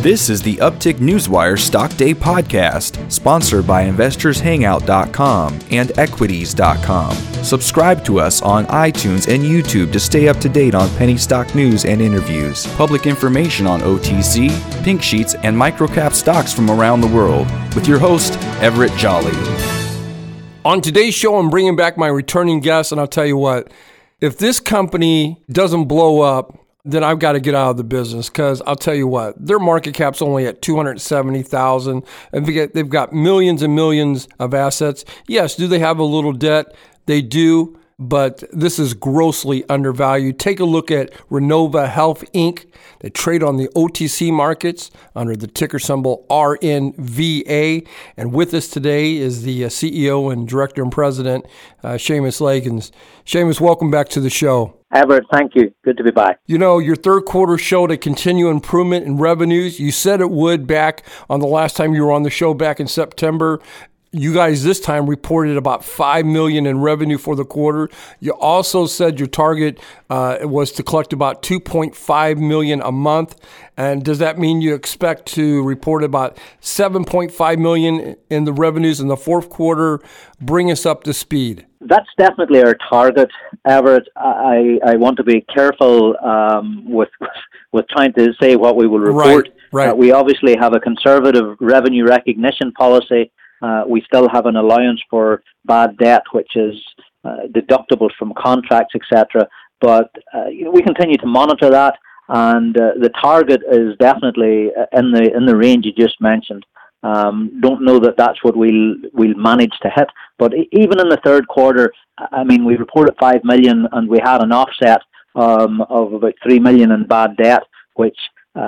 This is the Uptick Newswire Stock Day podcast, sponsored by InvestorsHangout.com and Equities.com. Subscribe to us on iTunes and YouTube to stay up to date on penny stock news and interviews, public information on OTC, pink sheets, and microcap stocks from around the world. With your host, Everett Jolly. On today's show, I'm bringing back my returning guest, and I'll tell you what, if this company doesn't blow up, then I've got to get out of the business, because I'll tell you what, their market cap's only at $270,000, and they've got millions and millions of assets. Yes, do they have a little debt? They do, but this is grossly undervalued. Take a look at Renova Health, Inc. They trade on the OTC markets under the ticker symbol RNVA. And with us today is the CEO and Director and President, Seamus Lagans. Seamus, welcome back to the show. Everett, thank you. Good to be back. You know, your third quarter showed a continued improvement in revenues. You said it would back on the last time you were on the show back in September. You guys this time reported about $5 million in revenue for the quarter. You also said your target was to collect about $2.5 million a month. And does that mean you expect to report about $7.5 million in the revenues in the fourth quarter? Bring us up to speed. That's definitely our target, Everett. I want to be careful with trying to say what we will report. Right. We obviously have a conservative revenue recognition policy. We still have an allowance for bad debt, which is deductible from contracts, etc. But we continue to monitor that, and the target is definitely in the range you just mentioned. Don't know that that's what we'll manage to hit, but even in the third quarter, I mean, we reported $5 million, and we had an offset of about $3 million in bad debt, which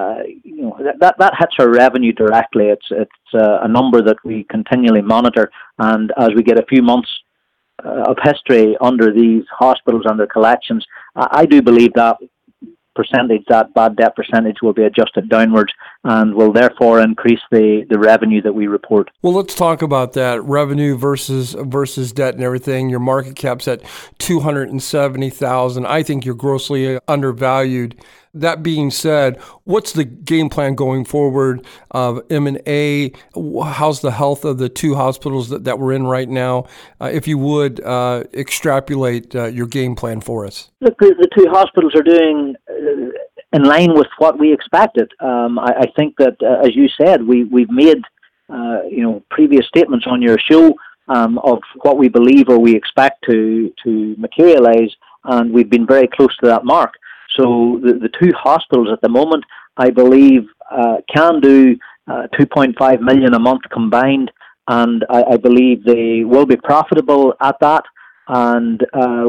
that hits our revenue directly. It's a number that we continually monitor, and as we get a few months of history under these hospitals under collections, I do believe that bad debt percentage will be adjusted downwards and will therefore increase the revenue that we report. Well, let's talk about that revenue versus debt and everything. Your market cap's at $270,000. I think you're grossly undervalued. That being said, what's the game plan going forward of M&A? How's the health of the two hospitals that we're in right now? If you would extrapolate your game plan for us. Look, the two hospitals are doing in line with what we expected. I think that, as you said, we've made previous statements on your show of what we believe or we expect to materialize, and we've been very close to that mark. So the two hospitals at the moment, I believe, can do $2.5 million a month combined, and I believe they will be profitable at that. And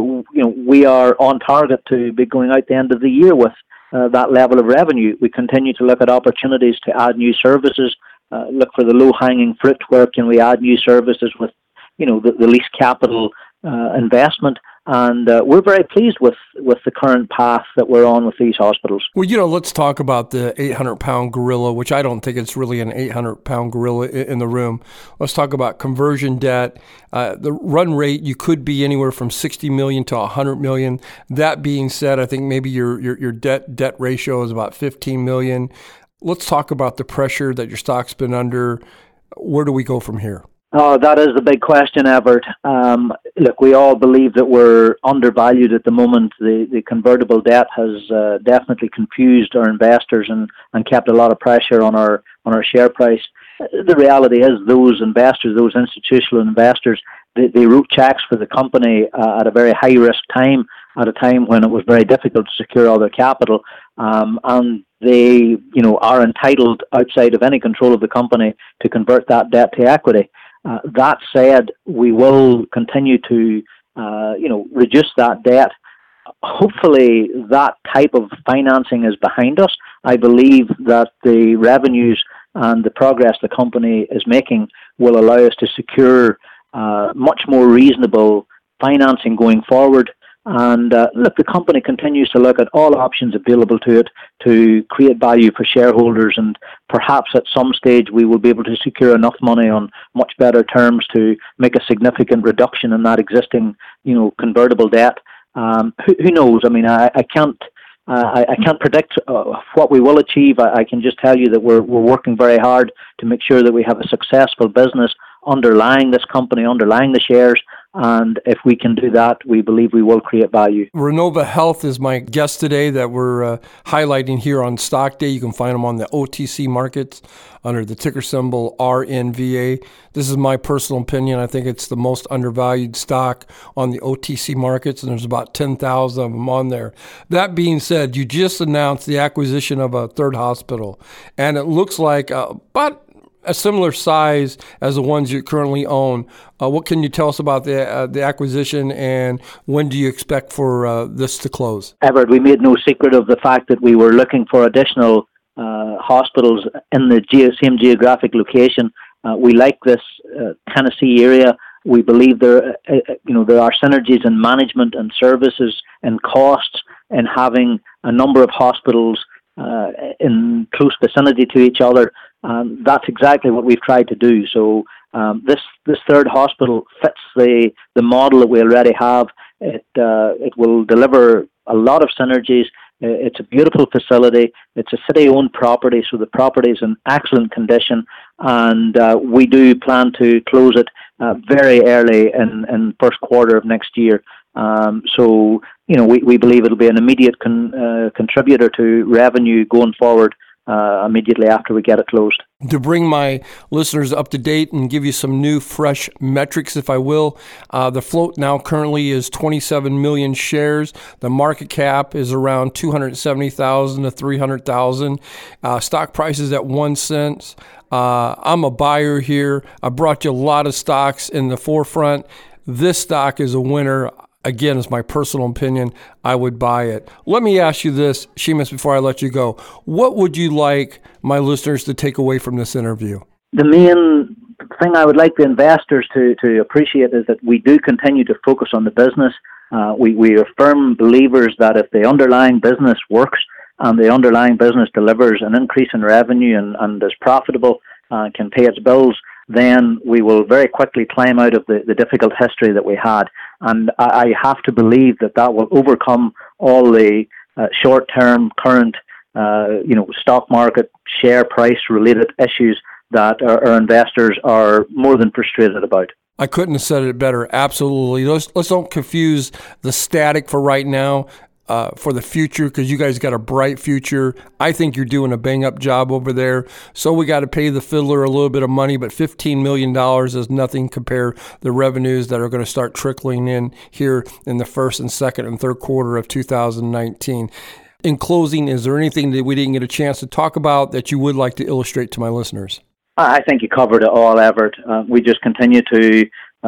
we are on target to be going out the end of the year with that level of revenue. We continue to look at opportunities to add new services, look for the low-hanging fruit. Where can we add new services with the least capital investment? And we're very pleased with the current path that we're on with these hospitals. Well, let's talk about the 800-pound gorilla, which I don't think it's really an 800-pound gorilla in the room. Let's talk about conversion debt. The run rate, you could be anywhere from $60 million to $100 million. That being said, I think maybe your debt ratio is about $15 million. Let's talk about the pressure that your stock's been under. Where do we go from here? Oh, that is the big question, Everett. Look, we all believe that we're undervalued at the moment. The convertible debt has definitely confused our investors and kept a lot of pressure on our share price. The reality is those investors, those institutional investors, they wrote checks for the company at a very high-risk time, at a time when it was very difficult to secure all their capital. And they, are entitled, outside of any control of the company, to convert that debt to equity. That said, we will continue to, reduce that debt. Hopefully, that type of financing is behind us. I believe that the revenues and the progress the company is making will allow us to secure much more reasonable financing going forward. And look, the company continues to look at all options available to it to create value for shareholders, and perhaps at some stage we will be able to secure enough money on much better terms to make a significant reduction in that existing, convertible debt. Who knows? I mean, I can't I can't predict what we will achieve. I can just tell you that we're working very hard to make sure that we have a successful business underlying this company, underlying the shares. And if we can do that, we believe we will create value. Renova Health is my guest today that we're highlighting here on Stock Day. You can find them on the OTC markets under the ticker symbol RNVA. This is my personal opinion. I think it's the most undervalued stock on the OTC markets, and there's about 10,000 of them on there. That being said, you just announced the acquisition of a third hospital, and it looks like about a similar size as the ones you currently own. What can you tell us about the acquisition, and when do you expect for this to close? Everett, we made no secret of the fact that we were looking for additional hospitals in the same geographic location. We like this Tennessee area. We believe there are synergies in management and services and costs in having a number of hospitals in close vicinity to each other. That's exactly what we've tried to do. So this third hospital fits the model that we already have. It will deliver a lot of synergies. It's a beautiful facility. It's a city-owned property, so the property is in excellent condition, and we do plan to close it very early in first quarter of next year. So we believe it'll be an immediate contributor to revenue going forward immediately after we get it closed. To bring my listeners up to date and give you some new, fresh metrics, if I will, the float now currently is 27 million shares. The market cap is around 270,000 to 300,000. Stock price is at 1 cent. I'm a buyer here. I brought you a lot of stocks in the forefront. This stock is a winner. Again, it's my personal opinion. I would buy it. Let me ask you this, Seamus, before I let you go. What would you like my listeners to take away from this interview? The main thing I would like the investors to appreciate is that we do continue to focus on the business. We are firm believers that if the underlying business works and the underlying business delivers an increase in revenue and is profitable, can pay its bills, then we will very quickly climb out of the difficult history that we had. And I have to believe that will overcome all the short-term, current, stock market, share price related issues that our investors are more than frustrated about. I couldn't have said it better. Absolutely. Let's don't confuse the static for right now for the future, because you guys got a bright future. I think you're doing a bang-up job over there. So we got to pay the fiddler a little bit of money, but $15 million is nothing compared to the revenues that are going to start trickling in here in the first and second and third quarter of 2019. In closing, is there anything that we didn't get a chance to talk about that you would like to illustrate to my listeners? I think you covered it all, Everett. We just continue to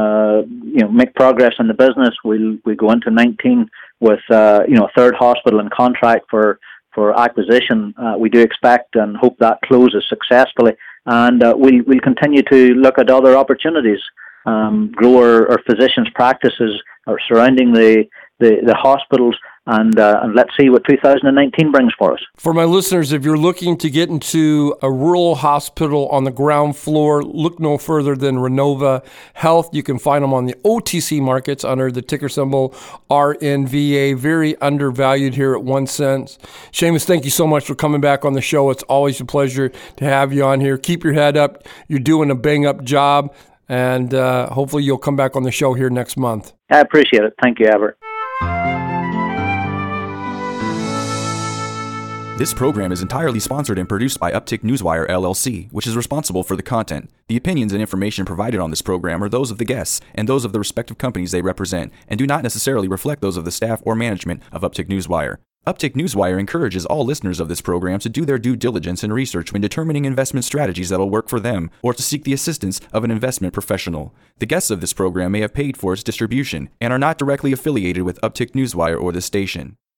make progress in the business. We'll go into 19 with a third hospital in contract for acquisition. We do expect and hope that closes successfully, and we'll continue to look at other opportunities, grow our physicians' practices surrounding the hospitals, and let's see what 2019 brings for us. For my listeners, if you're looking to get into a rural hospital on the ground floor, look no further than Renova Health. You can find them on the OTC markets under the ticker symbol RNVA. Very undervalued here at 1 cent. Seamus, thank you so much for coming back on the show. It's always a pleasure to have you on here. Keep your head up. You're doing a bang-up job, and hopefully you'll come back on the show here next month. I appreciate it. Thank you, Everett. This program is entirely sponsored and produced by Uptick Newswire, LLC, which is responsible for the content. The opinions and information provided on this program are those of the guests and those of the respective companies they represent, and do not necessarily reflect those of the staff or management of Uptick Newswire. Uptick Newswire encourages all listeners of this program to do their due diligence and research when determining investment strategies that will work for them, or to seek the assistance of an investment professional. The guests of this program may have paid for its distribution and are not directly affiliated with Uptick Newswire or this station.